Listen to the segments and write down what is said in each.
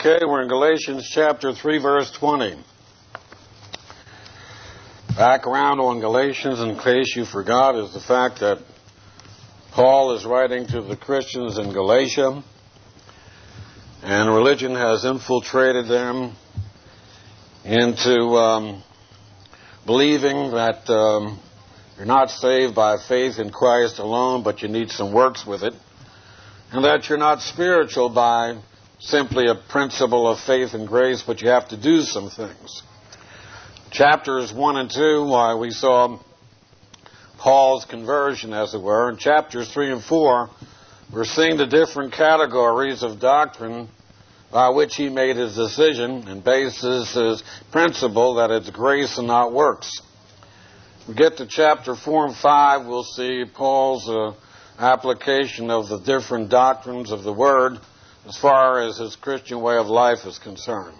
Okay, we're in Galatians chapter 3, verse 20. Background on Galatians, in case you forgot, is the fact that Paul is writing to the Christians in Galatia, and religion has infiltrated them into believing that you're not saved by faith in Christ alone, but you need some works with it, and that you're not spiritual by simply a principle of faith and grace, but you have to do some things. Chapters 1 and 2, we saw Paul's conversion, as it were. In chapters 3 and 4, we're seeing the different categories of doctrine by which he made his decision and bases his principle that it's grace and not works. We get to chapter 4 and 5, we'll see Paul's application of the different doctrines of the Word as far as his Christian way of life is concerned.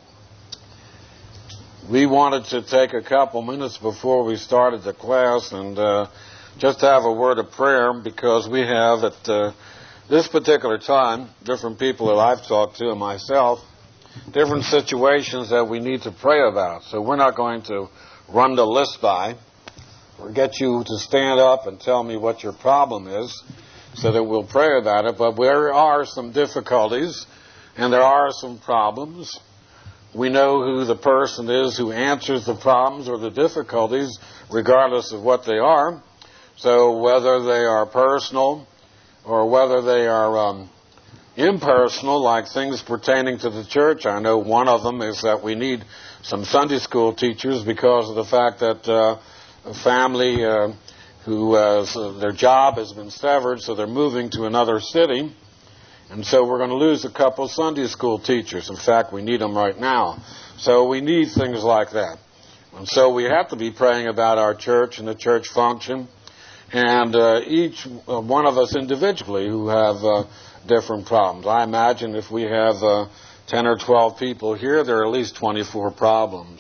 We wanted to take a couple minutes before we started the class and just have a word of prayer, because we have at this particular time, different people that I've talked to and myself, different situations that we need to pray about. So we're not going to run the list by or get you to stand up and tell me what your problem is so that we'll pray about it. But there are some difficulties and there are some problems. We know who the person is who answers the problems or the difficulties, regardless of what they are. So whether they are personal or whether they are impersonal, like things pertaining to the church, I know one of them is that we need some Sunday school teachers because of the fact that a family who their job has been severed, so they're moving to another city. And so we're going to lose a couple Sunday school teachers. In fact, we need them right now. So we need things like that. And so we have to be praying about our church and the church function. And each one of us individually who have different problems. I imagine if we have 10 or 12 people here, there are at least 24 problems.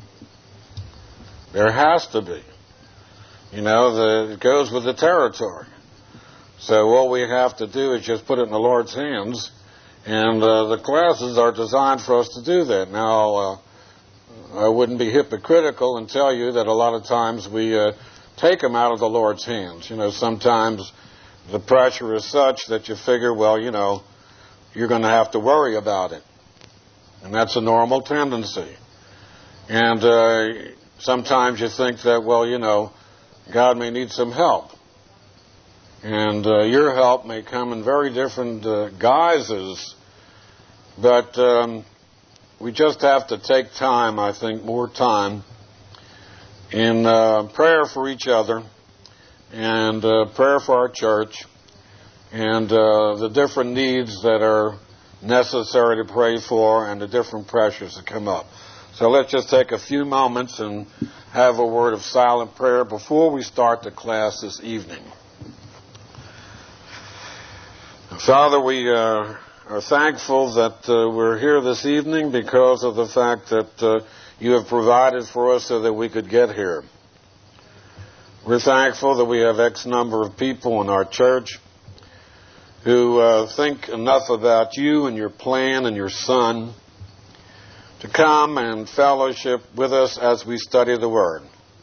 There has to be. You know, it goes with the territory. So all we have to do is just put it in the Lord's hands, and the classes are designed for us to do that. Now, I wouldn't be hypocritical and tell you that a lot of times we take them out of the Lord's hands. You know, sometimes the pressure is such that you figure, well, you know, you're going to have to worry about it. And that's a normal tendency. And sometimes you think that, well, you know, God may need some help. And your help may come in very different guises. But we just have to take time, I think, more time in prayer for each other and prayer for our church and the different needs that are necessary to pray for and the different pressures that come up. So let's just take a few moments and have a word of silent prayer before we start the class this evening. Father, we are thankful that we're here this evening because of the fact that you have provided for us so that we could get here. We're thankful that we have X number of people in our church who think enough about you and your plan and your Son to come and fellowship with us as we study the Word.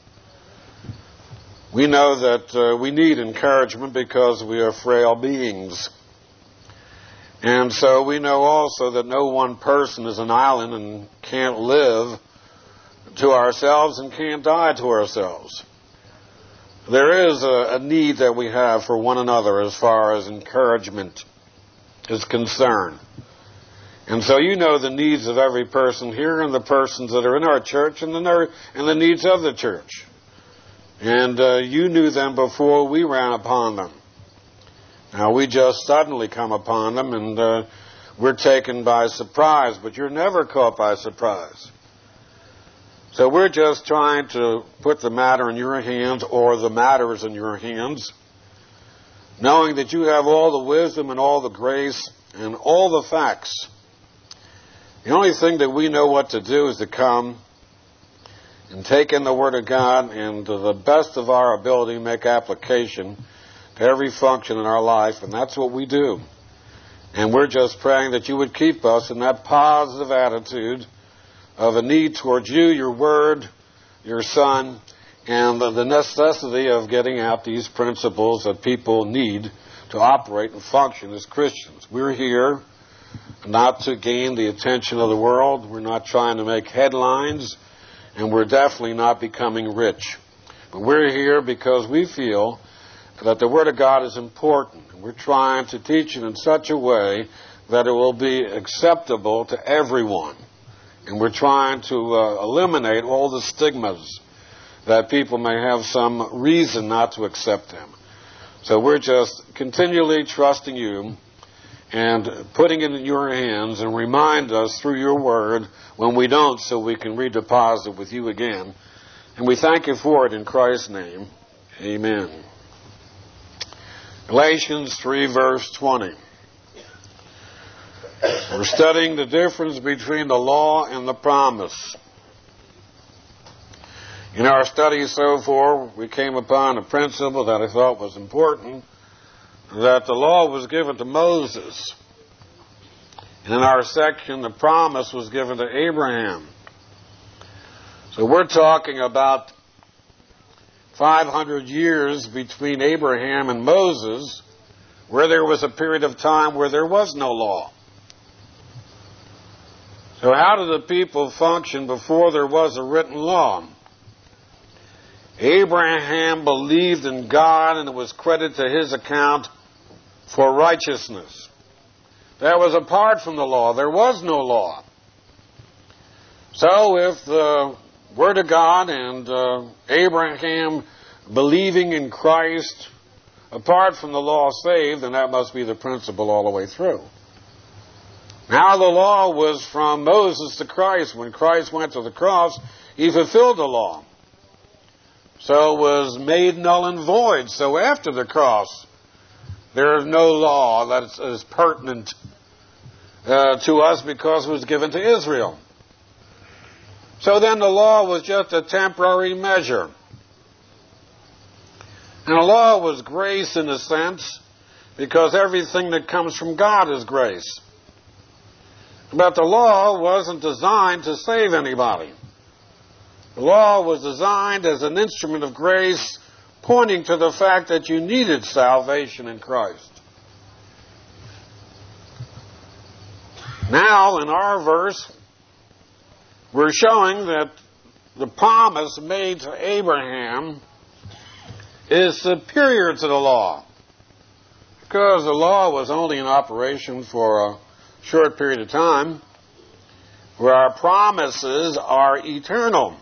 We know that we need encouragement because we are frail beings. And so we know also that no one person is an island and can't live to ourselves and can't die to ourselves. There is a need that we have for one another as far as encouragement is concerned. And so you know the needs of every person here and the persons that are in our church and the needs of the church. And you knew them before we ran upon them. Now, we just suddenly come upon them and we're taken by surprise, but you're never caught by surprise. So we're just trying to put the matter in your hands, or the matters in your hands, knowing that you have all the wisdom and all the grace and all the facts. The only thing that we know what to do is to come and take in the Word of God and to the best of our ability make application to every function in our life, and that's what we do. And we're just praying that you would keep us in that positive attitude of a need towards you, your word, your Son, and the necessity of getting out these principles that people need to operate and function as Christians. We're here not to gain the attention of the world. We're not trying to make headlines, and we're definitely not becoming rich. But we're here because we feel that the Word of God is important. And we're trying to teach it in such a way that it will be acceptable to everyone. And we're trying to eliminate all the stigmas that people may have some reason not to accept them. So we're just continually trusting you and putting it in your hands, and remind us through your word when we don't, so we can redeposit with you again. And we thank you for it in Christ's name. Amen. Galatians 3 verse 20. We're studying the difference between the law and the promise. In our study so far, we came upon a principle that I thought was important, that the law was given to Moses. And in our section, the promise was given to Abraham. So we're talking about 500 years between Abraham and Moses, where there was a period of time where there was no law. So how did the people function before there was a written law? Abraham believed in God, and it was credited to his account for righteousness. That was apart from the law. There was no law. So if the Word of God and Abraham believing in Christ, apart from the law, saved, then that must be the principle all the way through. Now the law was from Moses to Christ. When Christ went to the cross, he fulfilled the law. So it was made null and void. So after the cross, there is no law that is pertinent to us because it was given to Israel. So then the law was just a temporary measure. And the law was grace in a sense, because everything that comes from God is grace. But the law wasn't designed to save anybody. The law was designed as an instrument of grace, pointing to the fact that you needed salvation in Christ. Now, in our verse, we're showing that the promise made to Abraham is superior to the law, because the law was only in operation for a short period of time, where our promises are eternal.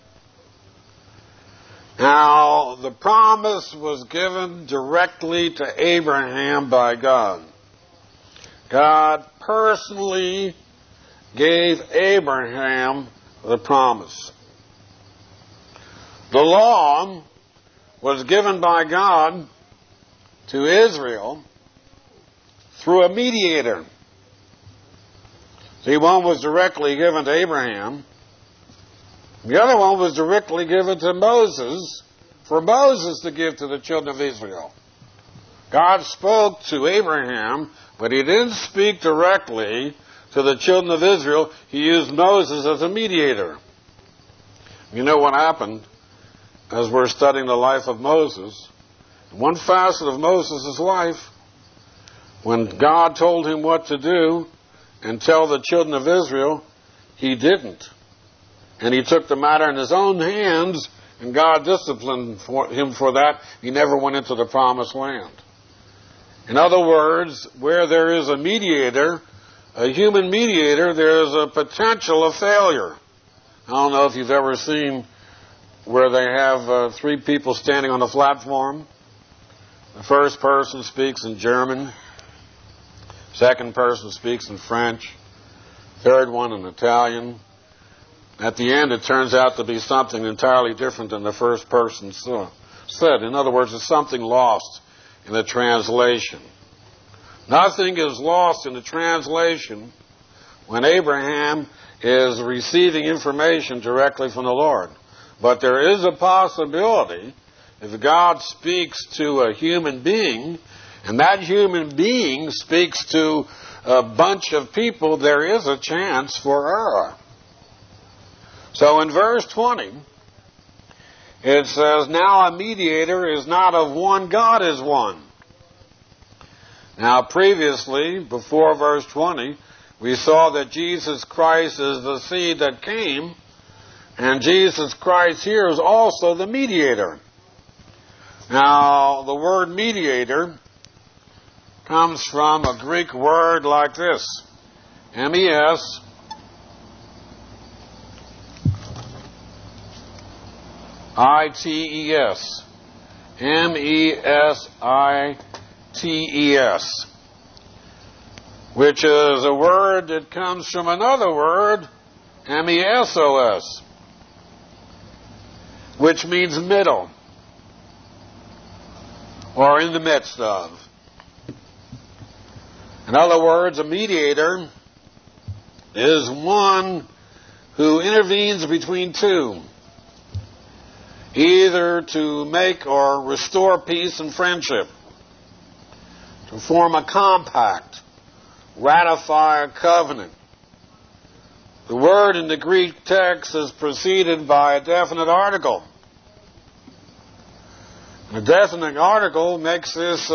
Now, the promise was given directly to Abraham by God. God personally gave Abraham the promise. The law was given by God to Israel through a mediator. See, one was directly given to Abraham. The other one was directly given to Moses, for Moses to give to the children of Israel. God spoke to Abraham, but he didn't speak directly to the children of Israel. He used Moses as a mediator. You know what happened as we're studying the life of Moses? One facet of Moses' life, when God told him what to do and tell the children of Israel, he didn't. And he took the matter in his own hands, and God disciplined him for that. He never went into the promised land. In other words, where there is a mediator, a human mediator, there is a potential of failure. I don't know if you've ever seen where they have three people standing on a platform. The first person speaks in German. Second person speaks in French. Third one in Italian. At the end, it turns out to be something entirely different than the first person said. In other words, there's something lost in the translation. Nothing is lost in the translation when Abraham is receiving information directly from the Lord. But there is a possibility, if God speaks to a human being, and that human being speaks to a bunch of people, there is a chance for error. So in verse 20, it says, now a mediator is not of one, God is one. Now previously, before verse 20, we saw that Jesus Christ is the seed that came, and Jesus Christ here is also the mediator. Now, the word mediator comes from a Greek word like this, M-E-S, I-T-E-S, M-E-S-I-T-E-S, which is a word that comes from another word, M-E-S-O-S, which means middle, or in the midst of. In other words, a mediator is one who intervenes between two, either to make or restore peace and friendship, to form a compact, ratify a covenant. The word in the Greek text is preceded by a definite article. A definite article makes this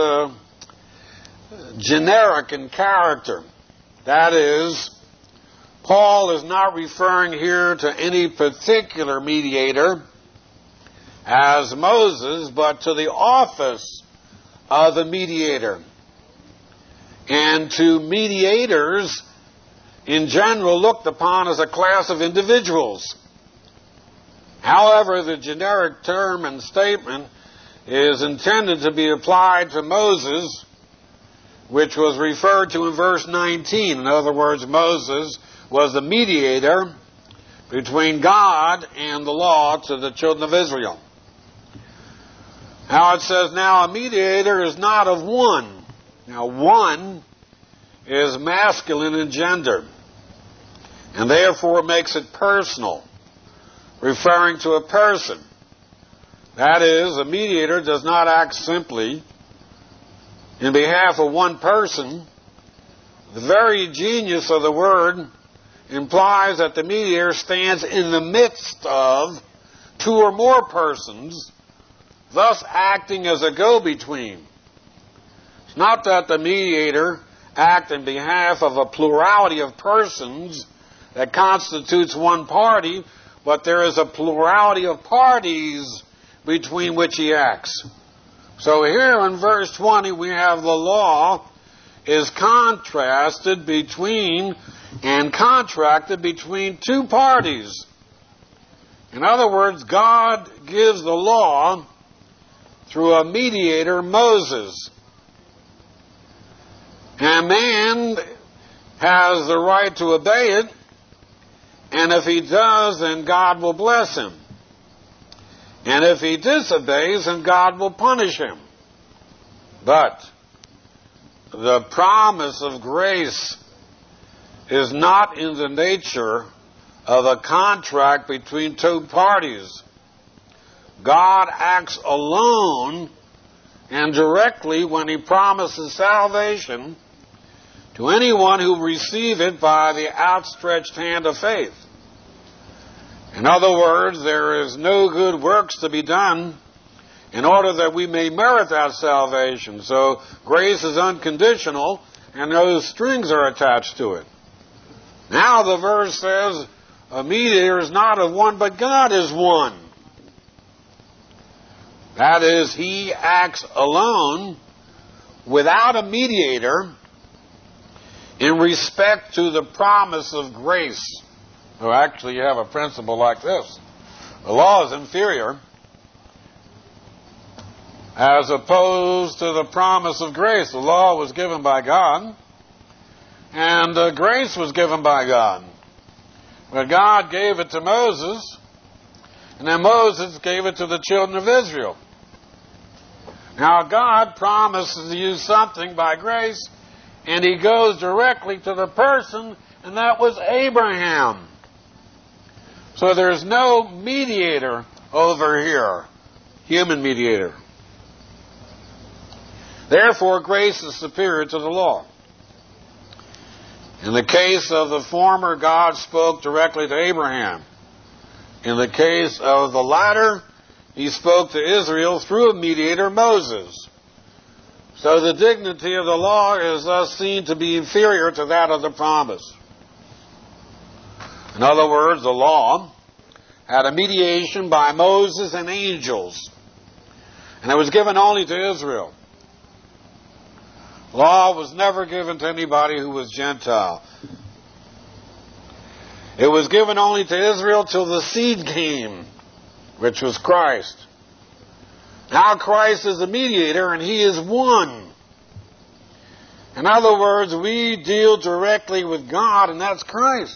generic in character. That is, Paul is not referring here to any particular mediator as Moses, but to the office of the mediator, and to mediators in general looked upon as a class of individuals. However, the generic term and statement is intended to be applied to Moses, which was referred to in verse 19. In other words, Moses was the mediator between God and the law to the children of Israel. Now it says, now a mediator is not of one. Now one is masculine in gender, and therefore makes it personal, referring to a person. That is, a mediator does not act simply in behalf of one person. The very genius of the word implies that the mediator stands in the midst of two or more persons, thus acting as a go-between. It's not that the mediator acts in behalf of a plurality of persons that constitutes one party, but there is a plurality of parties between which he acts. So here in verse 20 we have the law is contrasted between and contracted between two parties. In other words, God gives the law through a mediator, Moses. And man has the right to obey it, and if he does, then God will bless him. And if he disobeys, then God will punish him. But the promise of grace is not in the nature of a contract between two parties. God acts alone and directly when he promises salvation to anyone who receive it by the outstretched hand of faith. In other words, there is no good works to be done in order that we may merit that salvation. So grace is unconditional and no strings are attached to it. Now the verse says, a mediator is not of one, but God is one. That is, he acts alone without a mediator in respect to the promise of grace. So actually you have a principle like this. The law is inferior as opposed to the promise of grace. The law was given by God and grace was given by God. But God gave it to Moses, and then Moses gave it to the children of Israel. Now God promises to use something by grace, and he goes directly to the person, and that was Abraham. So there's no mediator over here, human mediator. Therefore, grace is superior to the law. In the case of the former, God spoke directly to Abraham. In the case of the latter, he spoke to Israel through a mediator, Moses. So the dignity of the law is thus seen to be inferior to that of the promise. In other words, the law had a mediation by Moses and angels, and it was given only to Israel. Law was never given to anybody who was Gentile. It was given only to Israel till the seed came, which was Christ. Now Christ is a mediator, and he is one. In other words, we deal directly with God, and that's Christ.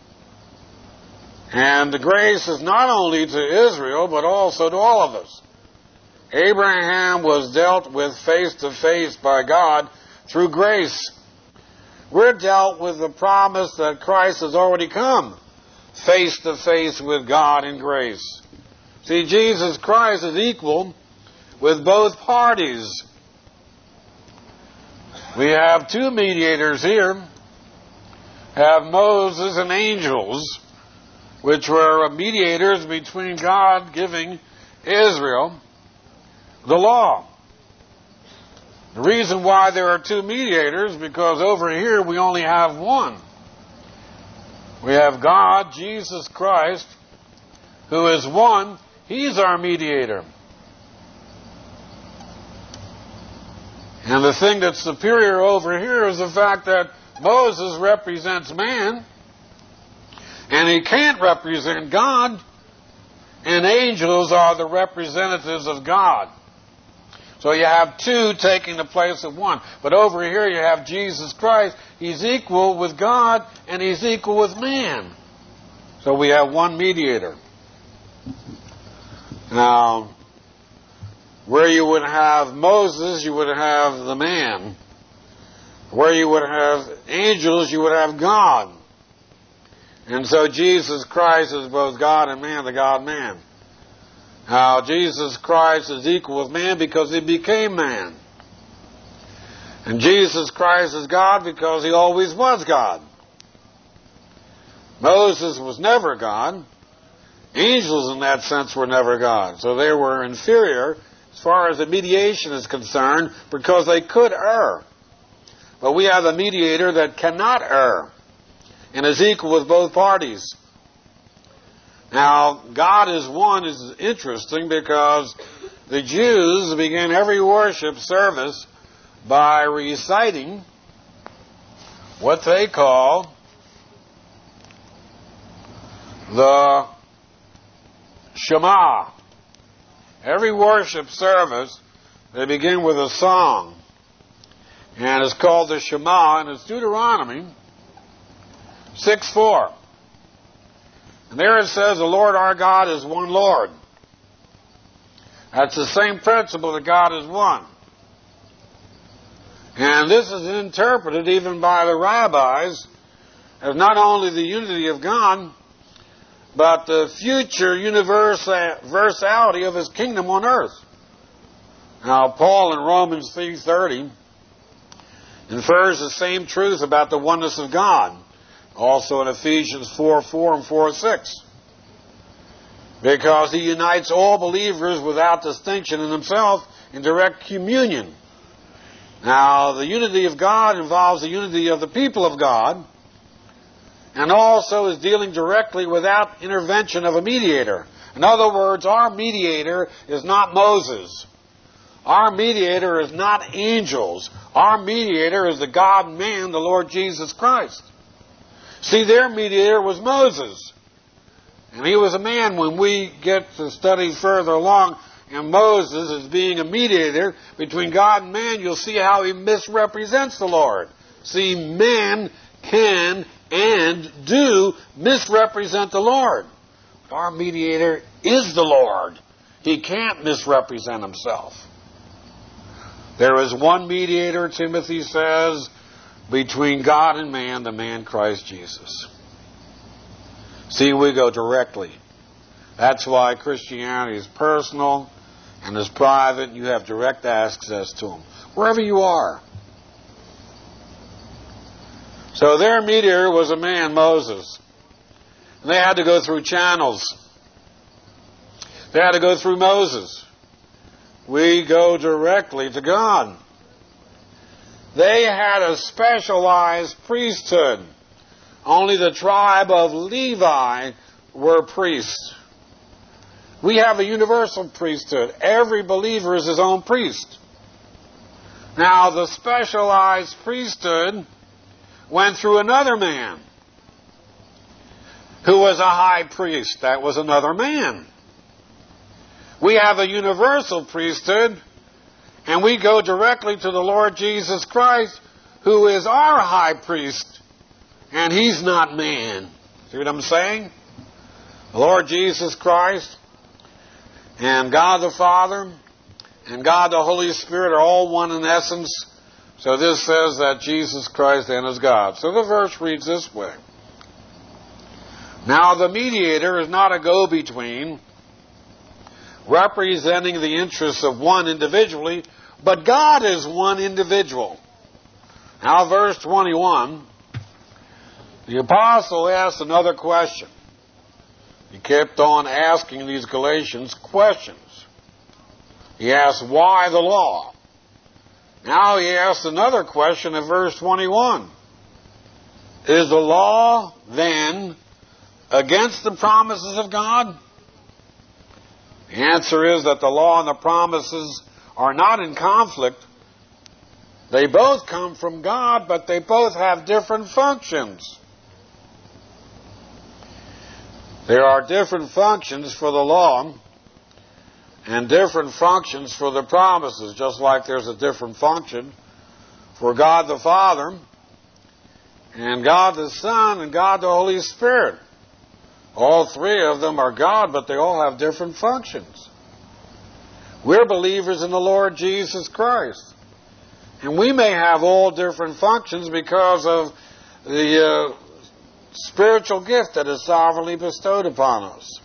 And the grace is not only to Israel, but also to all of us. Abraham was dealt with face to face by God through grace. We're dealt with the promise that Christ has already come face to face with God in grace. See, Jesus Christ is equal with both parties. We have two mediators here. Have Moses and angels, which were mediators between God giving Israel the law. The reason why there are two mediators, because over here we only have one. We have God, Jesus Christ, who is one. He's our mediator. And the thing that's superior over here is the fact that Moses represents man, and he can't represent God, and angels are the representatives of God. So you have two taking the place of one. But over here you have Jesus Christ. He's equal with God and he's equal with man. So we have one mediator. Now, where you would have Moses, you would have the man. Where you would have angels, you would have God. And so Jesus Christ is both God and man, the God-man. Now, Jesus Christ is equal with man because he became man. And Jesus Christ is God because he always was God. Moses was never God. Angels, in that sense, were never God. So they were inferior as far as the mediation is concerned because they could err. But we have a mediator that cannot err and is equal with both parties. Now, God is one is interesting because the Jews began every worship service by reciting what they call the Shema. Every worship service, they begin with a song. And it's called the Shema, and it's Deuteronomy 6:4. And there it says, the Lord our God is one Lord. That's the same principle that God is one. And this is interpreted even by the rabbis as not only the unity of God, but the future universality of his kingdom on earth. Now, Paul in Romans 3:30 infers the same truth about the oneness of God. Also in Ephesians 4:4 and 4:6. Because he unites all believers without distinction in himself in direct communion. Now, the unity of God involves the unity of the people of God, and also is dealing directly without intervention of a mediator. In other words, our mediator is not Moses. Our mediator is not angels. Our mediator is the God-man, the Lord Jesus Christ. See, their mediator was Moses. And he was a man. When we get to study further along, and Moses is being a mediator between God and man, you'll see how he misrepresents the Lord. See, man can and do misrepresent the Lord. But our mediator is the Lord. He can't misrepresent himself. There is one mediator, Timothy says, between God and man, the man Christ Jesus. See, we go directly. That's why Christianity is personal and is private. You have direct access to him, wherever you are. So their mediator was a man, Moses. And they had to go through channels. They had to go through Moses. We go directly to God. They had a specialized priesthood. Only the tribe of Levi were priests. We have a universal priesthood. Every believer is his own priest. Now, the specialized priesthood went through another man who was a high priest. That was another man. We have a universal priesthood, and we go directly to the Lord Jesus Christ, who is our high priest, and he's not man. See what I'm saying? The Lord Jesus Christ and God the Father and God the Holy Spirit are all one in essence. So this says that Jesus Christ then is God. So the verse reads this way. Now the mediator is not a go-between, representing the interests of one individually, but God is one individual. Now verse 21, the apostle asked another question. He kept on asking these Galatians questions. He asked, why the law? Now he asked another question in verse 21. Is the law then against the promises of God? The answer is that the law and the promises are not in conflict. They both come from God, but they both have different functions. There are different functions for the law and different functions for the promises, just like there's a different function for God the Father and God the Son and God the Holy Spirit. All three of them are God, but they all have different functions. We're believers in the Lord Jesus Christ. And we may have all different functions because of the spiritual gift that is sovereignly bestowed upon us.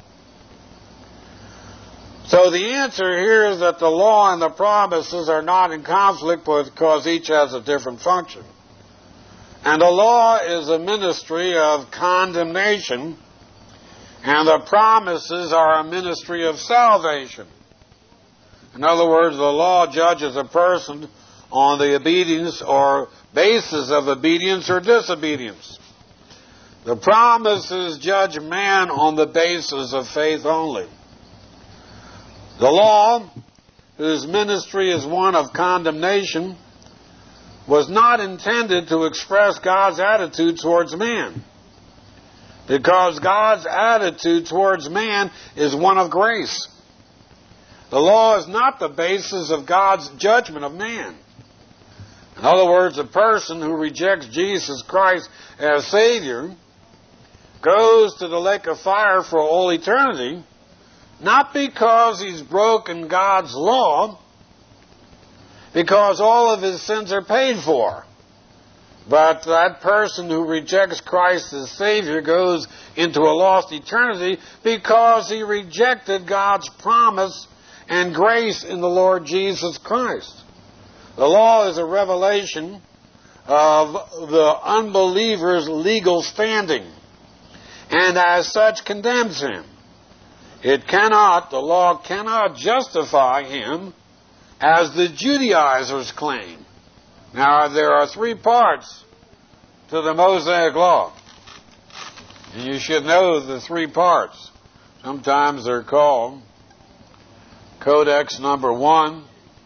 So the answer here is that the law and the promises are not in conflict because each has a different function. And the law is a ministry of condemnation, and the promises are a ministry of salvation. In other words, the law judges a person on the obedience or basis of obedience or disobedience. The promises judge man on the basis of faith only. The law, whose ministry is one of condemnation, was not intended to express God's attitude towards man, because God's attitude towards man is one of grace. The law is not the basis of God's judgment of man. In other words, a person who rejects Jesus Christ as Savior goes to the lake of fire for all eternity, not because he's broken God's law, because all of his sins are paid for. But that person who rejects Christ as Savior goes into a lost eternity because he rejected God's promise and grace in the Lord Jesus Christ. The law is a revelation of the unbeliever's legal standing, and as such condemns him. The law cannot justify him as the Judaizers claim. Now, there are three parts to the Mosaic Law, and you should know the three parts. Sometimes they're called Codex number 1,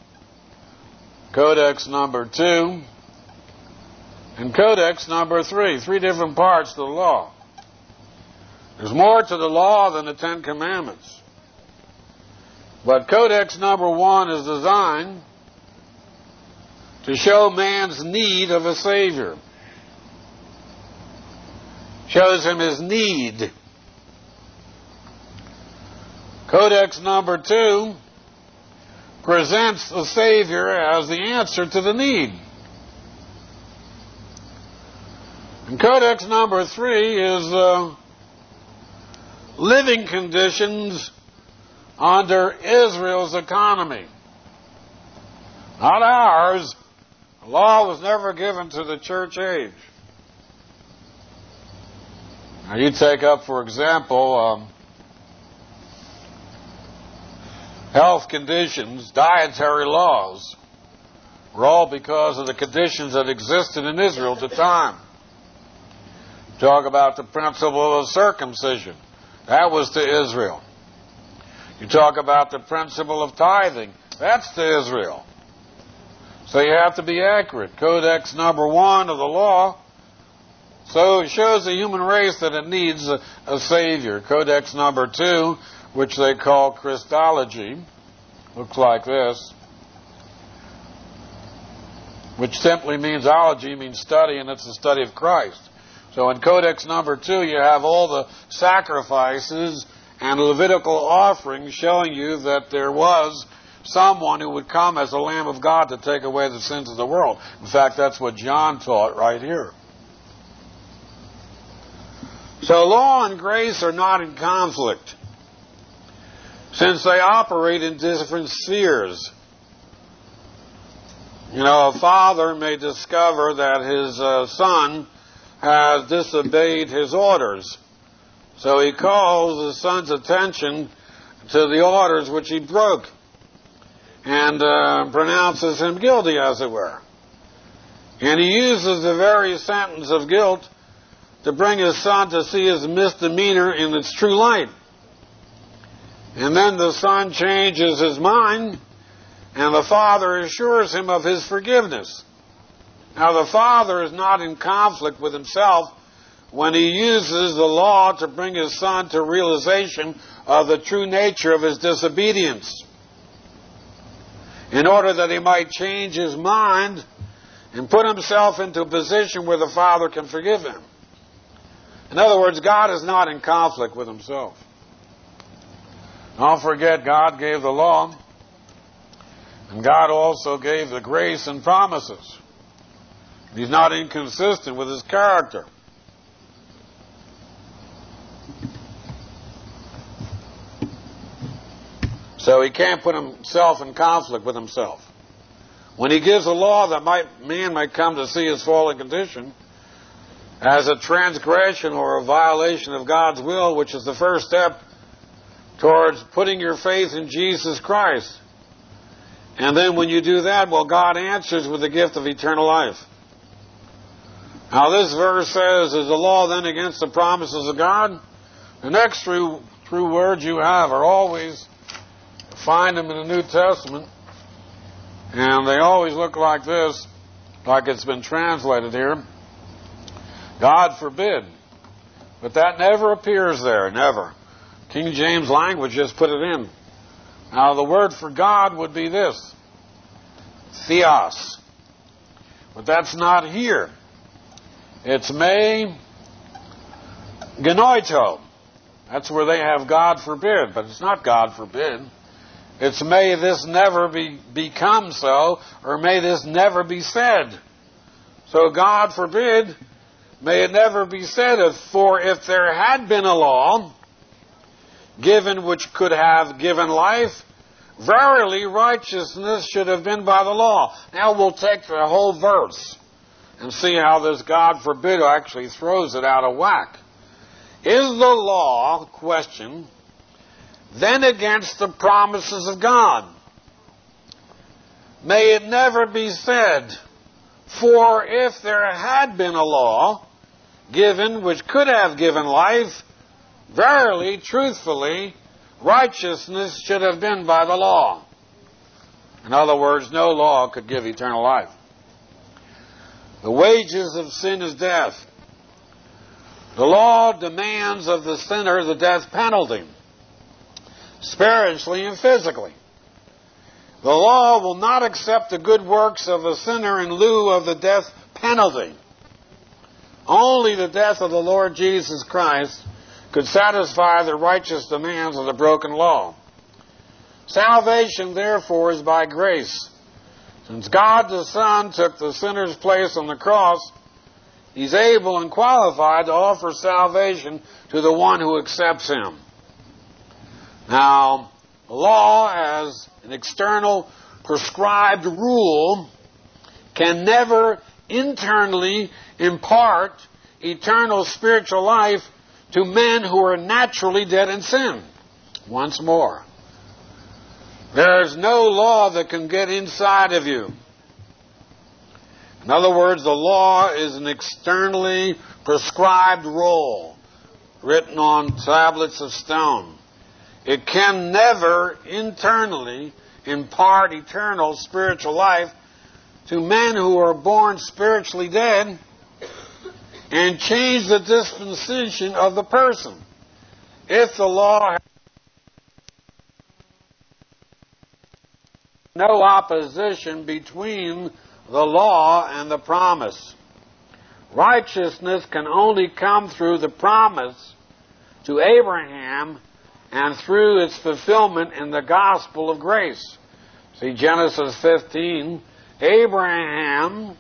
Codex number 2, and Codex number 3. Three different parts to the law. There's more to the law than the Ten Commandments. But Codex number 1 is designed to show man's need of a Savior. Shows him his need. Codex number 2 presents the Savior as the answer to the need. And Codex number 3 is living conditions under Israel's economy. Not ours. The law was never given to the church age. Now you take up, for example, health conditions, dietary laws, were all because of the conditions that existed in Israel at the time. Talk about the principle of circumcision. That was to Israel. You talk about the principle of tithing. That's to Israel. So you have to be accurate. Codex number 1 of the law. So it shows the human race that it needs a Savior. Codex number 2, which they call Christology, looks like this, which simply means ology, means study, and it's the study of Christ. So in Codex number 2, you have all the sacrifices and Levitical offerings showing you that there was someone who would come as the Lamb of God to take away the sins of the world. In fact, that's what John taught right here. So law and grace are not in conflict, since they operate in different spheres. You know, a father may discover that his son has disobeyed his orders. So he calls his son's attention to the orders which he broke and pronounces him guilty, as it were. And he uses the very sentence of guilt to bring his son to see his misdemeanor in its true light. And then the son changes his mind, and the father assures him of his forgiveness. Now, the father is not in conflict with himself when he uses the law to bring his son to realization of the true nature of his disobedience, in order that he might change his mind and put himself into a position where the father can forgive him. In other words, God is not in conflict with himself. Don't forget, God gave the law, and God also gave the grace and promises. He's not inconsistent with his character. So he can't put himself in conflict with himself. When he gives a law that man might come to see his fallen condition as a transgression or a violation of God's will, which is the first step towards putting your faith in Jesus Christ. And then when you do that, well, God answers with the gift of eternal life. Now this verse says, is the law then against the promises of God? The next true words you have are always, find them in the New Testament, and they always look like this, like it's been translated here. God forbid. But that never appears there, never. King James language just put it in. Now the word for God would be this, theos. But that's not here. It's me genoito. That's where they have God forbid, but it's not God forbid. It's may this never become so, or may this never be said. So God forbid, may it never be said, for if there had been a law given which could have given life, verily righteousness should have been by the law. Now we'll take the whole verse and see how this God forbid actually throws it out of whack. Is the law, question, then against the promises of God? May it never be said, for if there had been a law given which could have given life, verily, truthfully, righteousness should have been by the law. In other words, no law could give eternal life. The wages of sin is death. The law demands of the sinner the death penalty, spiritually and physically. The law will not accept the good works of a sinner in lieu of the death penalty. Only the death of the Lord Jesus Christ could satisfy the righteous demands of the broken law. Salvation, therefore, is by grace. Since God the Son took the sinner's place on the cross, He's able and qualified to offer salvation to the one who accepts Him. Now, the law, as an external prescribed rule, can never internally impart eternal spiritual life to men who are naturally dead in sin. Once more, there's no law that can get inside of you. In other words, the law is an externally prescribed rule written on tablets of stone. It can never internally impart eternal spiritual life to men who are born spiritually dead and change the disposition of the person. If the law has no opposition between the law and the promise. Righteousness can only come through the promise to Abraham and through its fulfillment in the gospel of grace. See Genesis 15. Abraham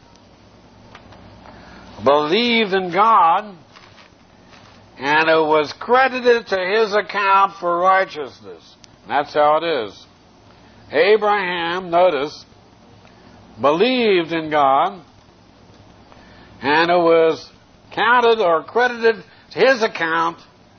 believed in God, and it was credited to his account for righteousness. That's how it is. Abraham, notice, believed in God, and it was counted or credited to his account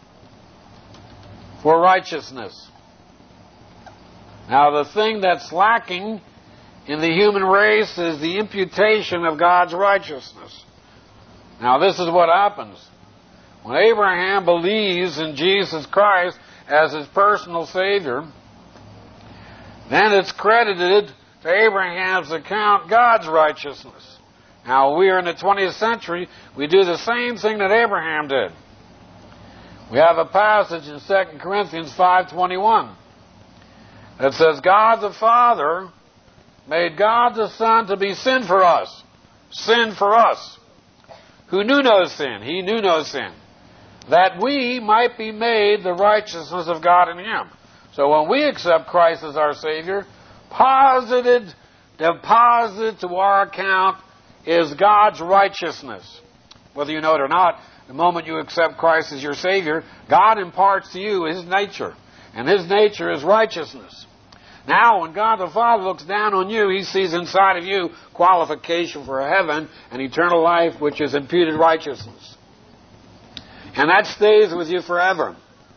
for righteousness. Now, the thing that's lacking in the human race is the imputation of God's righteousness. Now, this is what happens. When Abraham believes in Jesus Christ as his personal Savior, then it's credited to Abraham's account God's righteousness. Now, we are in the 20th century. We do the same thing that Abraham did. We have a passage in 2 Corinthians 5:21 that says, God the Father made God the Son to be sin for us. Sin for us. Who knew no sin. He knew no sin. That we might be made the righteousness of God in Him. So when we accept Christ as our Savior, deposited to our account is God's righteousness. Whether you know it or not, the moment you accept Christ as your Savior, God imparts to you His nature. And His nature is righteousness. Now, when God the Father looks down on you, He sees inside of you qualification for heaven and eternal life, which is imputed righteousness. And that stays with you forever.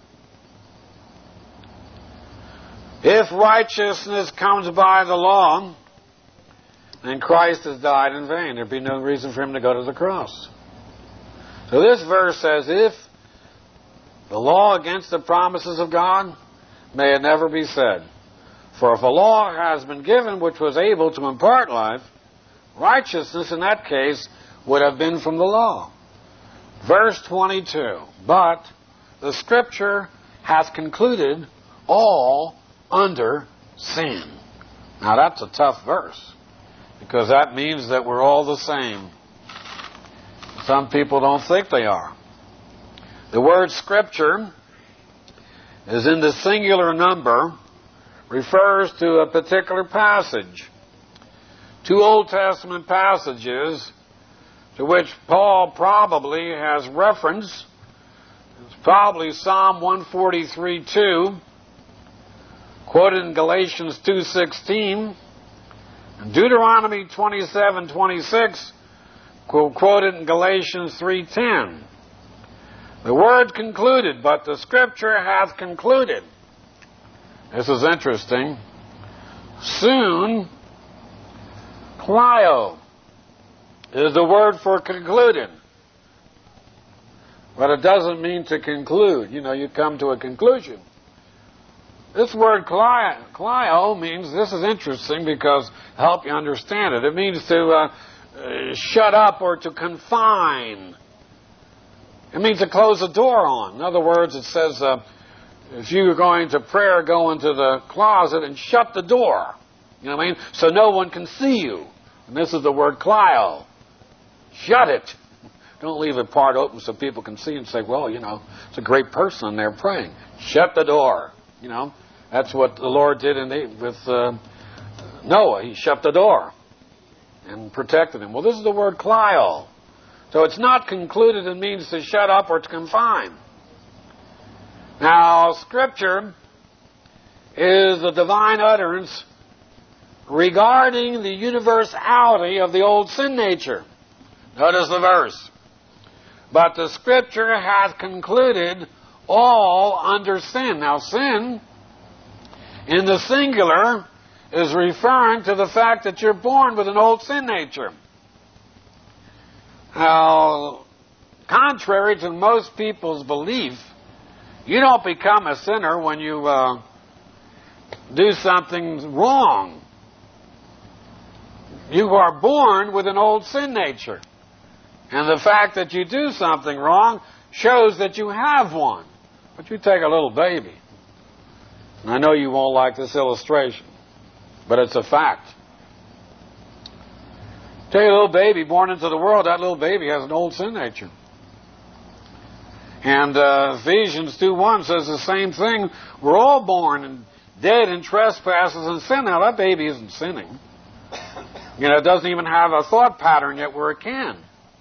If righteousness comes by the law, then Christ has died in vain. There'd be no reason for Him to go to the cross. So this verse says, if the law against the promises of God, may it never be said. For if a law has been given which was able to impart life, righteousness in that case would have been from the law. Verse 22, but the Scripture hath concluded all under sin. Now that's a tough verse, because that means that we're all the same. Some people don't think they are. The word Scripture is in the singular number, refers to a particular passage. Two Old Testament passages to which Paul probably has reference. It's probably Psalm 143:2, quoted in Galatians 2:16, and Deuteronomy 27:26, quoted in Galatians 3:10. The word concluded, but the Scripture hath concluded. This is interesting. Soon, Clio is the word for concluded. But it doesn't mean to conclude. You know, you come to a conclusion. This word Clio means, this is interesting because to help you understand it, it means to shut up or to confine. It means to close the door on. In other words, it says, if you're going to prayer, go into the closet and shut the door. You know what I mean? So no one can see you. And this is the word Clio. Shut it. Don't leave a part open so people can see and say, well, you know, it's a great person in there praying. Shut the door. You know, that's what the Lord did with Noah. He shut the door and protected him. Well, this is the word Clio. So it's not concluded. It means to shut up or to confine. Now, Scripture is the divine utterance regarding the universality of the old sin nature. Notice the verse. But the Scripture hath concluded all under sin. Now, sin, in the singular, is referring to the fact that you're born with an old sin nature. Now, contrary to most people's belief, you don't become a sinner when you do something wrong. You are born with an old sin nature. And the fact that you do something wrong shows that you have one. But you take a little baby. And I know you won't like this illustration, but it's a fact. Take a little baby born into the world, that little baby has an old sin nature. And Ephesians 2:1 says the same thing. We're all born and dead in trespasses and sin. Now, that baby isn't sinning. You know, it doesn't even have a thought pattern yet where it can.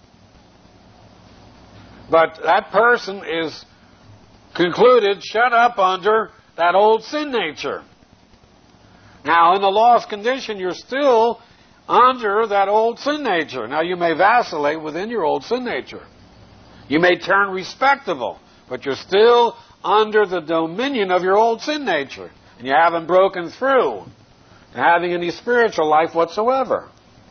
But that person is concluded, shut up under that old sin nature. Now, in the lost condition, you're still under that old sin nature. Now, you may vacillate within your old sin nature. You may turn respectable, but you're still under the dominion of your old sin nature. And you haven't broken through to having any spiritual life whatsoever.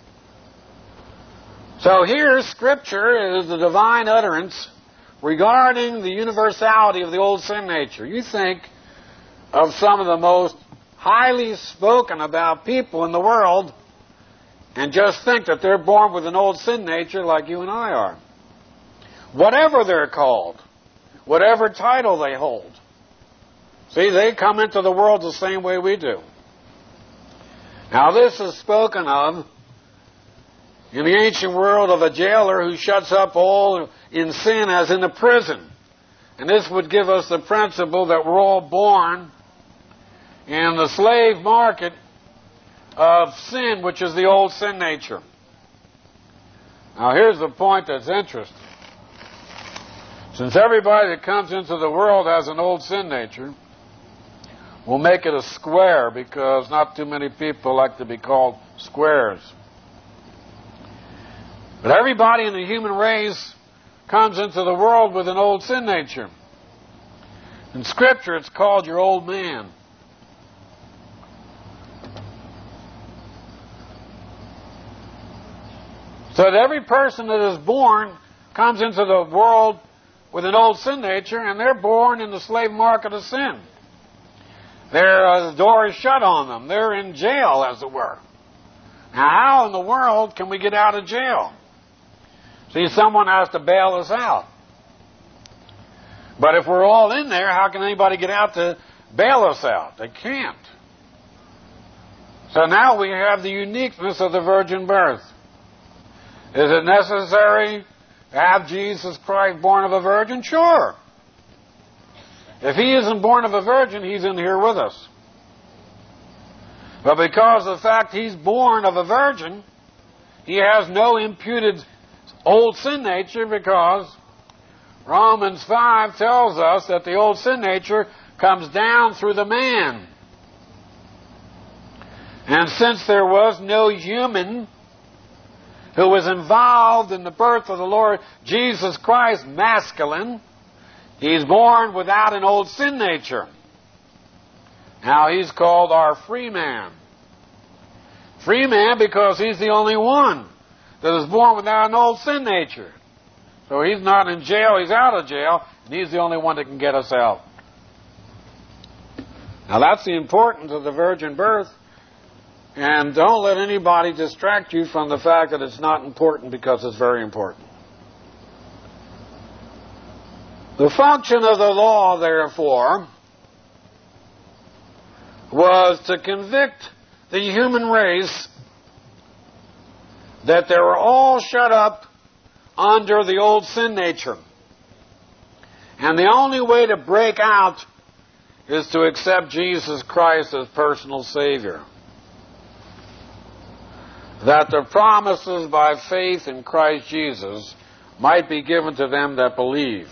So here, Scripture is the divine utterance regarding the universality of the old sin nature. You think of some of the most highly spoken about people in the world and just think that they're born with an old sin nature like you and I are. Whatever they're called, whatever title they hold. See, they come into the world the same way we do. Now, this is spoken of in the ancient world of a jailer who shuts up all in sin as in a prison. And this would give us the principle that we're all born in the slave market of sin, which is the old sin nature. Now, here's the point that's interesting. Since everybody that comes into the world has an old sin nature, we'll make it a square because not too many people like to be called squares. But everybody in the human race comes into the world with an old sin nature. In Scripture, it's called your old man. So that every person that is born comes into the world with an old sin nature, and they're born in the slave market of sin. The door is shut on them. They're in jail, as it were. Now, how in the world can we get out of jail? See, someone has to bail us out. But if we're all in there, how can anybody get out to bail us out? They can't. So now we have the uniqueness of the virgin birth. Is it necessary to have Jesus Christ born of a virgin? Sure. If he isn't born of a virgin, he's in here with us. But because of the fact he's born of a virgin, he has no imputed old sin nature, because Romans 5 tells us that the old sin nature comes down through the man. And since there was no human who was involved in the birth of the Lord Jesus Christ, masculine, he's born without an old sin nature. Now he's called our free man. Free man because he's the only one that is born without an old sin nature. So he's not in jail, he's out of jail, and he's the only one that can get us out. Now that's the importance of the virgin birth. And don't let anybody distract you from the fact that it's not important, because it's very important. The function of the law, therefore, was to convict the human race that they were all shut up under the old sin nature. And the only way to break out is to accept Jesus Christ as personal Savior. That the promises by faith in Christ Jesus might be given to them that believe.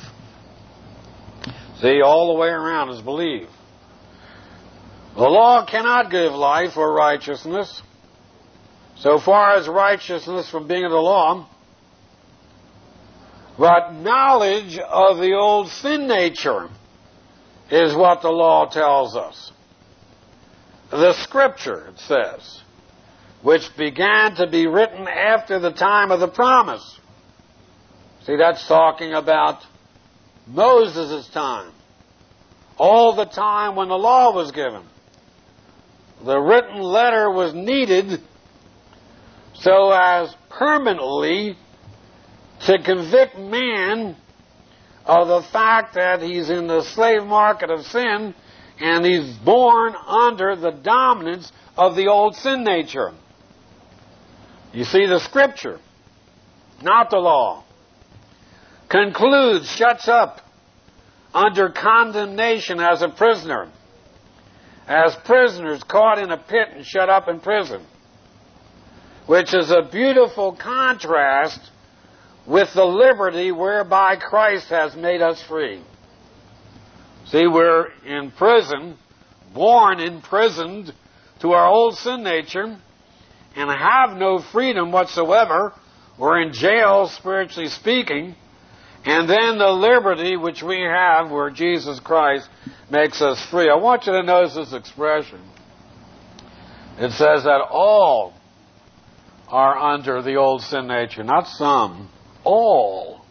See, all the way around is believe. The law cannot give life or righteousness. So far as righteousness from being of the law But knowledge of the old sin nature is what the law tells us. The Scripture, it says, which began to be written after the time of the promise. See, that's talking about Moses' time. All the time when the law was given. The written letter was needed so as permanently to convict man of the fact that he's in the slave market of sin and he's born under the dominance of the old sin nature. You see, the Scripture, not the law, concludes, shuts up under condemnation as a prisoner, as prisoners caught in a pit and shut up in prison, which is a beautiful contrast with the liberty whereby Christ has made us free. See, we're in prison, born imprisoned to our old sin nature, and have no freedom whatsoever. We're in jail, spiritually speaking, and then the liberty which we have where Jesus Christ makes us free. I want you to notice this expression. It says that all are under the old sin nature, not some. All.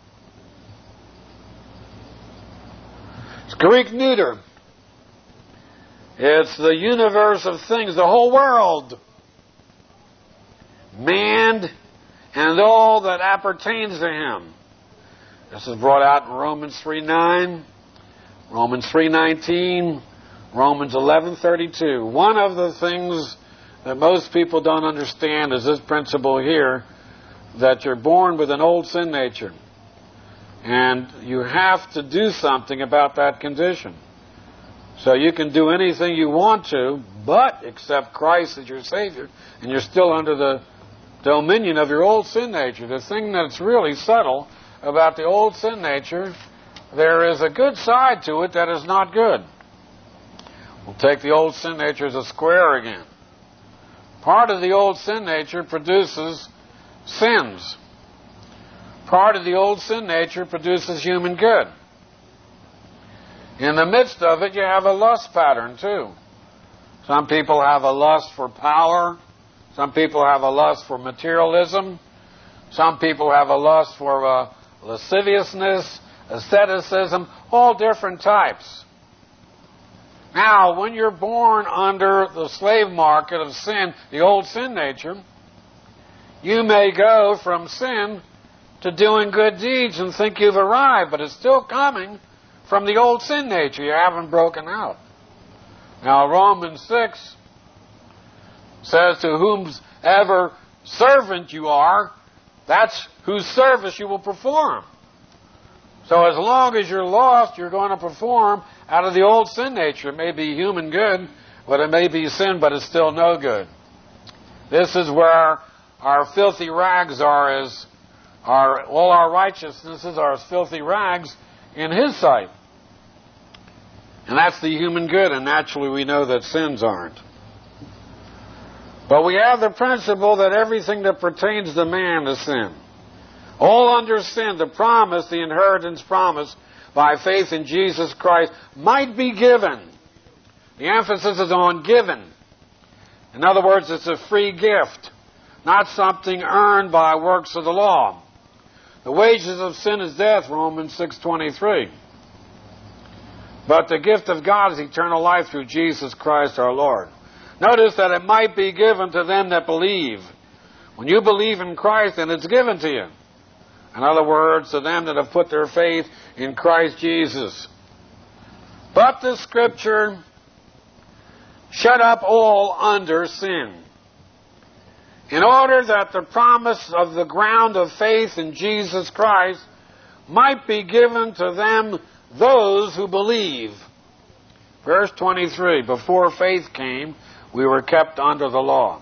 It's Greek neuter. It's the universe of things, the whole world. Man and all that appertains to him. This is brought out in Romans 3:9, Romans 3:19, Romans 11:32. One of the things that most people don't understand is this principle here, that you're born with an old sin nature. And you have to do something about that condition. So you can do anything you want to, but accept Christ as your Savior, and you're still under the dominion of your old sin nature. The thing that's really subtle about the old sin nature, there is a good side to it that is not good. We'll take the old sin nature as a square again. Part of the old sin nature produces sins. Part of the old sin nature produces human good. In the midst of it, you have a lust pattern too. Some people have a lust for power. Some people have a lust for materialism. Some people have a lust for lasciviousness, asceticism, all different types. Now, when you're born under the slave market of sin, the old sin nature, you may go from sin to doing good deeds and think you've arrived, but it's still coming from the old sin nature. You haven't broken out. Now, Romans 6 says, to whomsoever servant you are, that's whose service you will perform. So as long as you're lost, you're going to perform out of the old sin nature. It may be human good, but it may be sin, but it's still no good. This is where our filthy rags are, all our righteousnesses are as filthy rags in His sight. And that's the human good, and naturally we know that sins aren't. But we have the principle that everything that pertains to man is sin. All under sin, the promise, the inheritance promise, by faith in Jesus Christ, might be given. The emphasis is on given. In other words, it's a free gift, not something earned by works of the law. The wages of sin is death, Romans 6:23. But the gift of God is eternal life through Jesus Christ our Lord. Notice that it might be given to them that believe. When you believe in Christ, then it's given to you. In other words, to them that have put their faith in Christ Jesus. But the Scripture shut up all under sin, in order that the promise of the ground of faith in Jesus Christ might be given to them, those who believe. Verse 23, before faith came, we were kept under the law.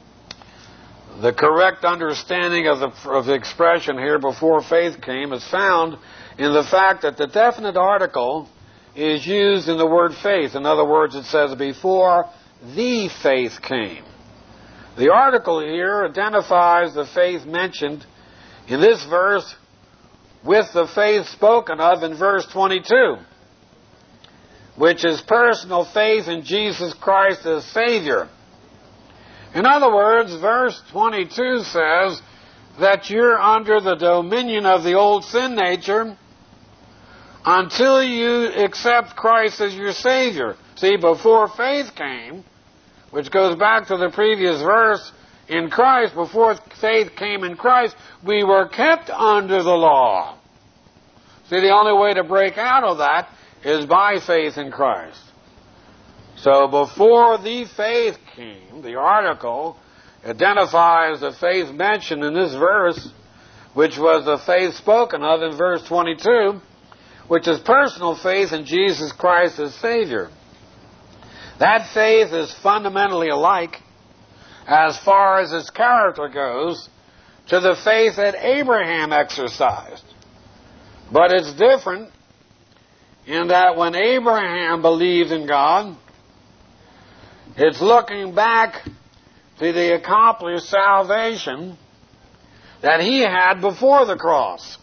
The correct understanding of the expression here, before faith came, is found in the fact that the definite article is used in the word faith. In other words, it says, before the faith came. The article here identifies the faith mentioned in this verse with the faith spoken of in verse 22, which is personal faith in Jesus Christ as Savior. In other words, verse 22 says that you're under the dominion of the old sin nature until you accept Christ as your Savior. See, before faith came, which goes back to the previous verse, in Christ, before faith came in Christ, we were kept under the law. See, the only way to break out of that is by faith in Christ. So before the faith came, the article identifies the faith mentioned in this verse, which was the faith spoken of in verse 22, which is personal faith in Jesus Christ as Savior. That faith is fundamentally alike, as far as its character goes, to the faith that Abraham exercised. But it's different in that when Abraham believed in God, it's looking back to the accomplished salvation that he had before the cross.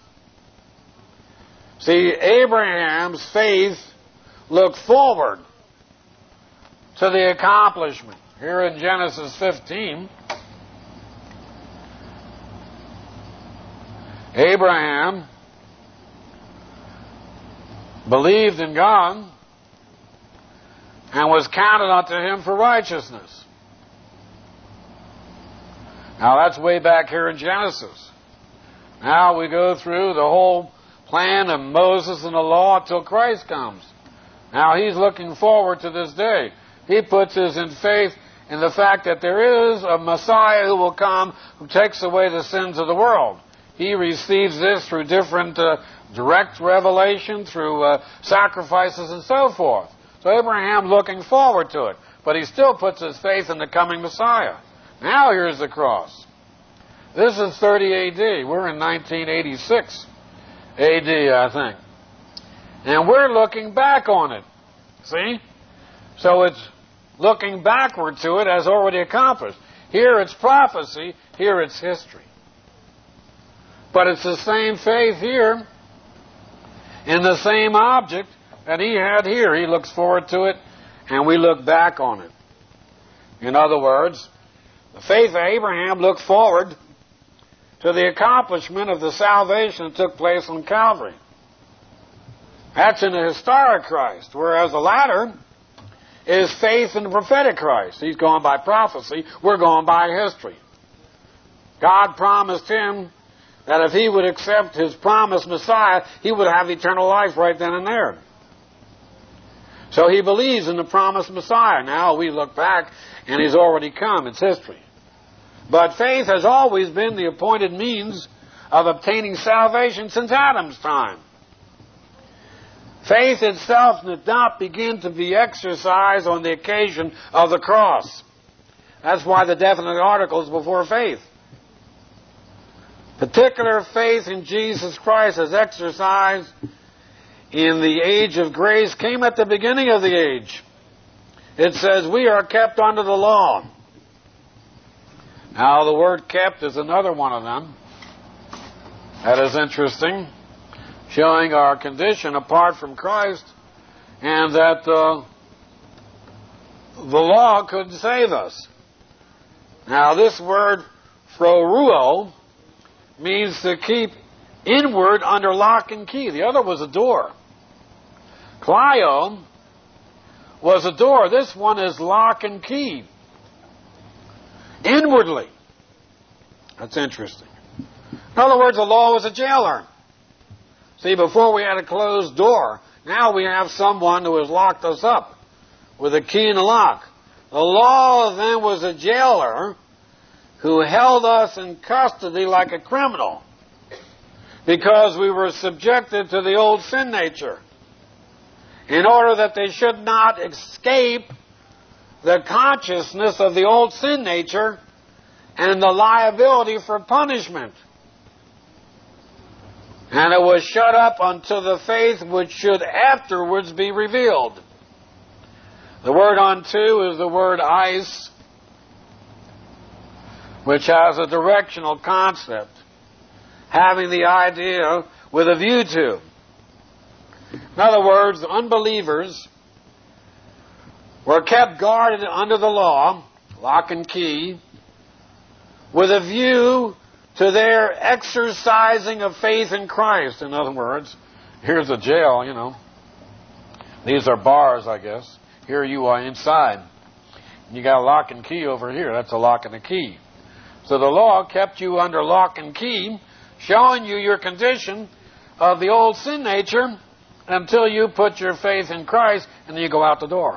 See, Abraham's faith looked forward to the accomplishment. Here in Genesis 15, Abraham believed in God and was counted unto him for righteousness. Now that's way back here in Genesis. Now we go through the whole plan of Moses and the law until Christ comes. Now he's looking forward to this day. He puts his faith in the fact that there is a Messiah who will come who takes away the sins of the world. He receives this through different direct revelation, through sacrifices and so forth. So Abraham's looking forward to it, but he still puts his faith in the coming Messiah. Now here's the cross. This is 30 A.D. We're in 1986 A.D., I think. And we're looking back on it. See? So it's looking backward to it as already accomplished. Here it's prophecy, here it's history. But it's the same faith here in the same object that he had here. He looks forward to it, and we look back on it. In other words, the faith of Abraham looked forward to the accomplishment of the salvation that took place on Calvary. That's in the historic Christ, whereas the latter is faith in the prophetic Christ. He's going by prophecy. We're going by history. God promised him that if he would accept his promised Messiah, he would have eternal life right then and there. So he believes in the promised Messiah. Now we look back, and he's already come. It's history. But faith has always been the appointed means of obtaining salvation since Adam's time. Faith itself did not begin to be exercised on the occasion of the cross. That's why the definite article is before faith. Particular faith in Jesus Christ as exercised in the age of grace came at the beginning of the age. It says we are kept under the law. Now the word kept is another one of them. That is interesting, showing our condition apart from Christ, and that the law couldn't save us. Now this word phroruo means to keep inward under lock and key. The other was a door. Kleio was a door. This one is lock and key. Inwardly. That's interesting. In other words, the law was a jailer. See, before we had a closed door, now we have someone who has locked us up with a key and a lock. The law then was a jailer who held us in custody like a criminal because we were subjected to the old sin nature in order that they should not escape the consciousness of the old sin nature and the liability for punishment. And it was shut up unto the faith which should afterwards be revealed. The word unto is the word eis, which has a directional concept, having the idea with a view to. In other words, the unbelievers were kept guarded under the law, lock and key, with a view to their exercising of faith in Christ. In other words, here's a jail, you know. These are bars, I guess. Here you are inside. You got a lock and key over here. That's a lock and a key. So the law kept you under lock and key, showing you your condition of the old sin nature until you put your faith in Christ, and then you go out the door.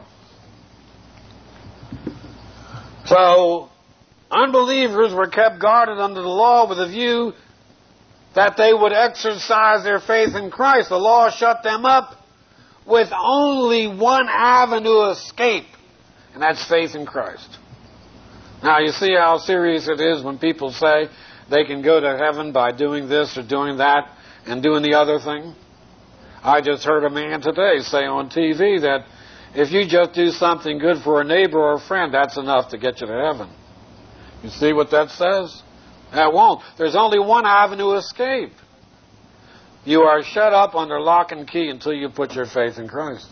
So unbelievers were kept guarded under the law with a view that they would exercise their faith in Christ. The law shut them up with only one avenue of escape, and that's faith in Christ. Now, you see how serious it is when people say they can go to heaven by doing this or doing that and doing the other thing? I just heard a man today say on TV that if you just do something good for a neighbor or a friend, that's enough to get you to heaven. You see what that says? That won't. There's only one avenue of escape. You are shut up under lock and key until you put your faith in Christ.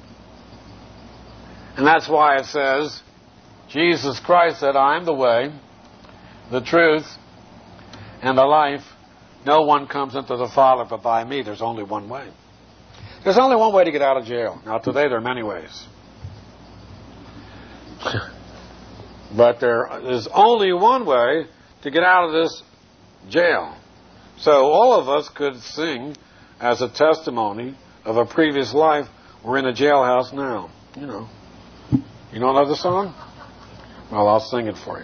And that's why it says, Jesus Christ said, I am the way, the truth, and the life. No one comes into the Father but by me. There's only one way. There's only one way to get out of jail. Now, today there are many ways. But there is only one way to get out of this jail. So all of us could sing as a testimony of a previous life, we're in a jailhouse now. You know. You don't know the song? Well, I'll sing it for you.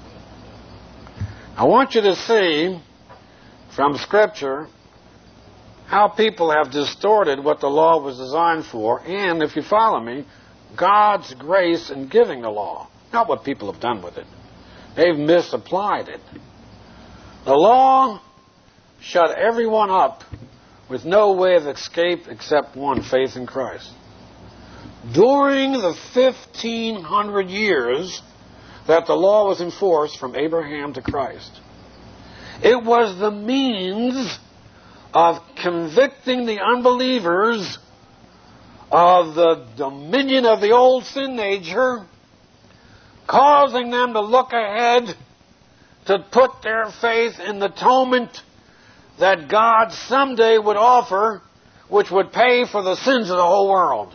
I want you to see from Scripture how people have distorted what the law was designed for, and, if you follow me, God's grace in giving the law. Not what people have done with it. They've misapplied it. The law shut everyone up with no way of escape except one, faith in Christ. During the 1,500 years that the law was enforced from Abraham to Christ, it was the means of convicting the unbelievers of the dominion of the old sin nature, causing them to look ahead to put their faith in the atonement that God someday would offer, which would pay for the sins of the whole world.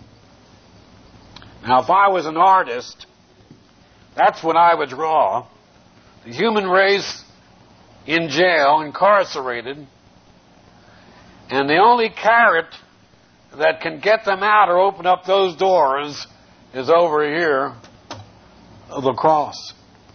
Now, if I was an artist, that's what I would draw. The human race in jail, incarcerated, and the only carrot that can get them out or open up those doors is over here, the cross.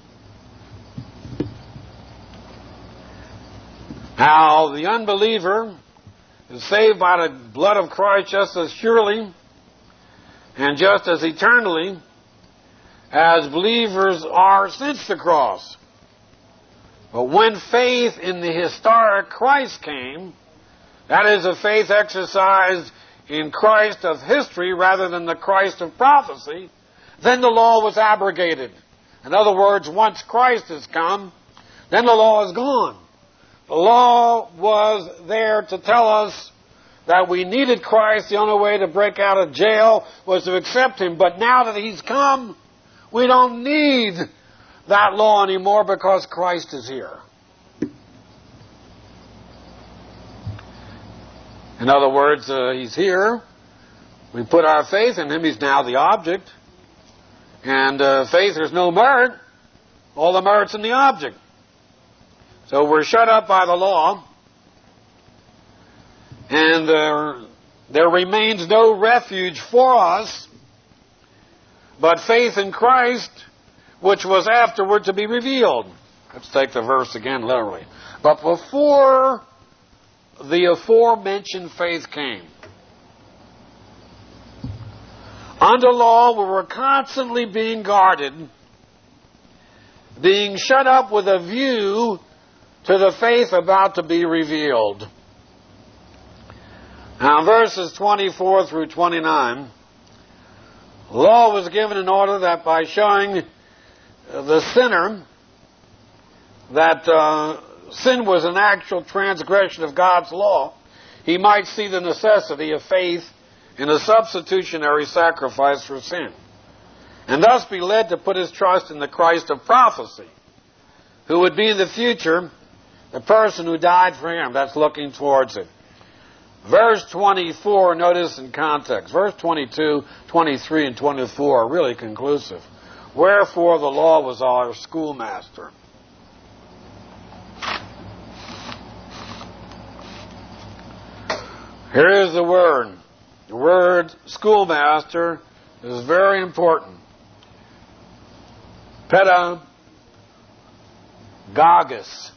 Now, the unbeliever is saved by the blood of Christ just as surely and just as eternally as believers are since the cross. But when faith in the historic Christ came, that is, a faith exercised in Christ of history rather than the Christ of prophecy, then the law was abrogated. In other words, once Christ has come, then the law is gone. The law was there to tell us that we needed Christ. The only way to break out of jail was to accept Him. But now that He's come, we don't need that law anymore because Christ is here. In other words, He's here. We put our faith in Him. He's now the object. And faith, there's no merit. All the merit's in the object. So we're shut up by the law. And there remains no refuge for us but faith in Christ, which was afterward to be revealed. Let's take the verse again literally. But before the aforementioned faith came, under law we were constantly being guarded, being shut up with a view to the faith about to be revealed. Now, verses 24 through 29, law was given in order that by showing the sinner that sin was an actual transgression of God's law, he might see the necessity of faith in a substitutionary sacrifice for sin, and thus be led to put his trust in the Christ of prophecy, who would be in the future the person who died for him. That's looking towards it. Verse 24, notice in context. Verse 22, 23, and 24 are really conclusive. Wherefore the law was our schoolmaster. Here is the word. The word schoolmaster is very important. Pedagogos.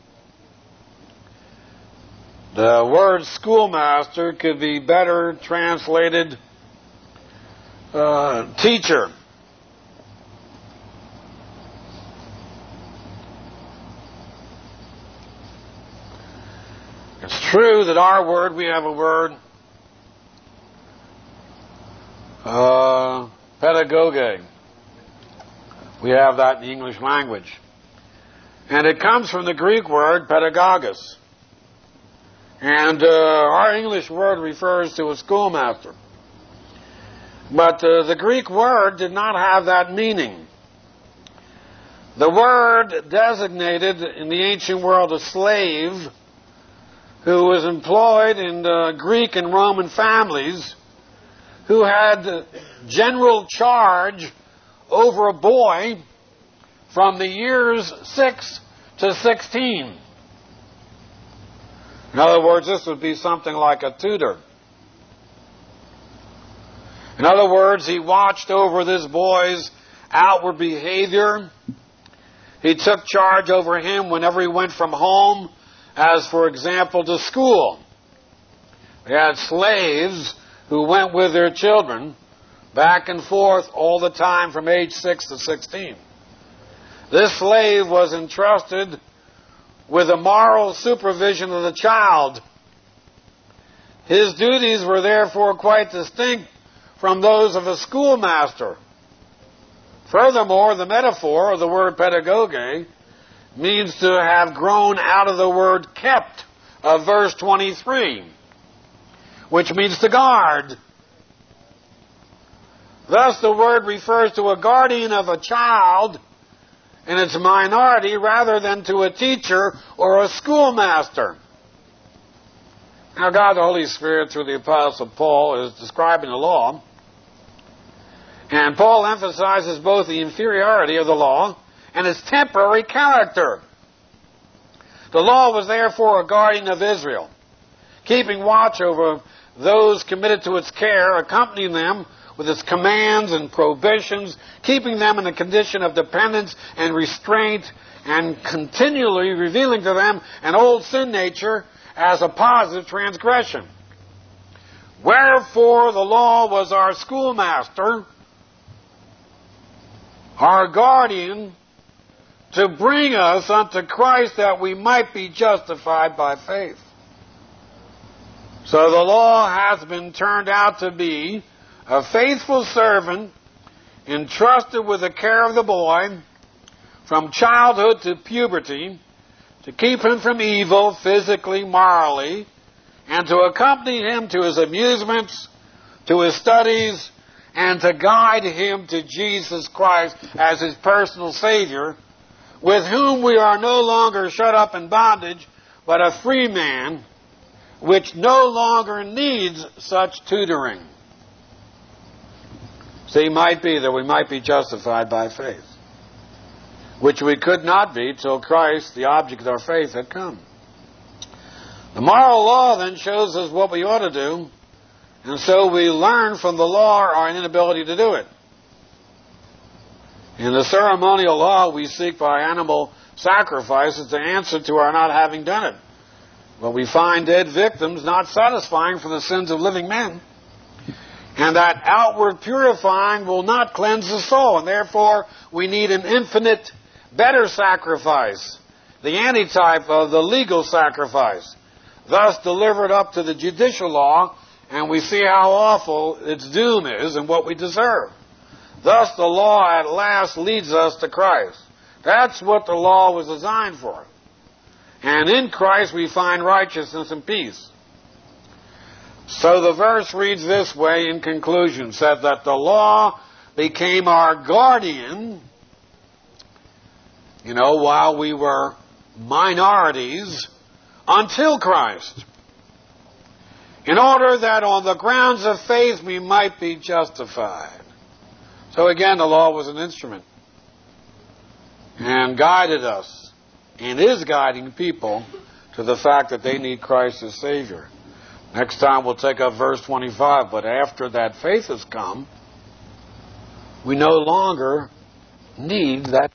The word schoolmaster could be better translated teacher. It's true that our word, we have a word, pedagogue. We have that in the English language. And it comes from the Greek word pedagogos. And our English word refers to a schoolmaster. But the Greek word did not have that meaning. The word designated in the ancient world a slave who was employed in Greek and Roman families, who had general charge over a boy from the years 6 to 16. In other words, this would be something like a tutor. In other words, he watched over this boy's outward behavior. He took charge over him whenever he went from home, as for example, to school. They had slaves who went with their children back and forth all the time from age 6 to 16. This slave was entrusted with the moral supervision of the child. His duties were therefore quite distinct from those of a schoolmaster. Furthermore, the metaphor of the word pedagogue means to have grown out of the word kept of verse 23, which means to guard. Thus, the word refers to a guardian of a child in its minority rather than to a teacher or a schoolmaster. Now, God the Holy Spirit, through the Apostle Paul, is describing the law. And Paul emphasizes both the inferiority of the law and its temporary character. The law was therefore a guardian of Israel, keeping watch over those committed to its care, accompanying them with its commands and prohibitions, keeping them in a condition of dependence and restraint, and continually revealing to them an old sin nature as a positive transgression. Wherefore the law was our schoolmaster, our guardian, to bring us unto Christ that we might be justified by faith. So the law has been turned out to be a faithful servant entrusted with the care of the boy from childhood to puberty, to keep him from evil physically, morally, and to accompany him to his amusements, to his studies, and to guide him to Jesus Christ as his personal Savior, with whom we are no longer shut up in bondage, but a free man, which no longer needs such tutoring. See, it might be that we might be justified by faith, which we could not be till Christ, the object of our faith, had come. The moral law then shows us what we ought to do, and so we learn from the law our inability to do it. In the ceremonial law, we seek by animal sacrifices to answer to our not having done it. But we find dead victims not satisfying for the sins of living men. And that outward purifying will not cleanse the soul. And therefore, we need an infinite, better sacrifice, the antitype of the legal sacrifice, thus delivered up to the judicial law, and we see how awful its doom is and what we deserve. Thus, the law at last leads us to Christ. That's what the law was designed for. And in Christ we find righteousness and peace. So the verse reads this way in conclusion, said that the law became our guardian, while we were minorities until Christ, in order that on the grounds of faith we might be justified. So again, the law was an instrument and guided us and is guiding people to the fact that they need Christ as Savior. Next time we'll take up verse 25, but after that faith has come, we no longer need that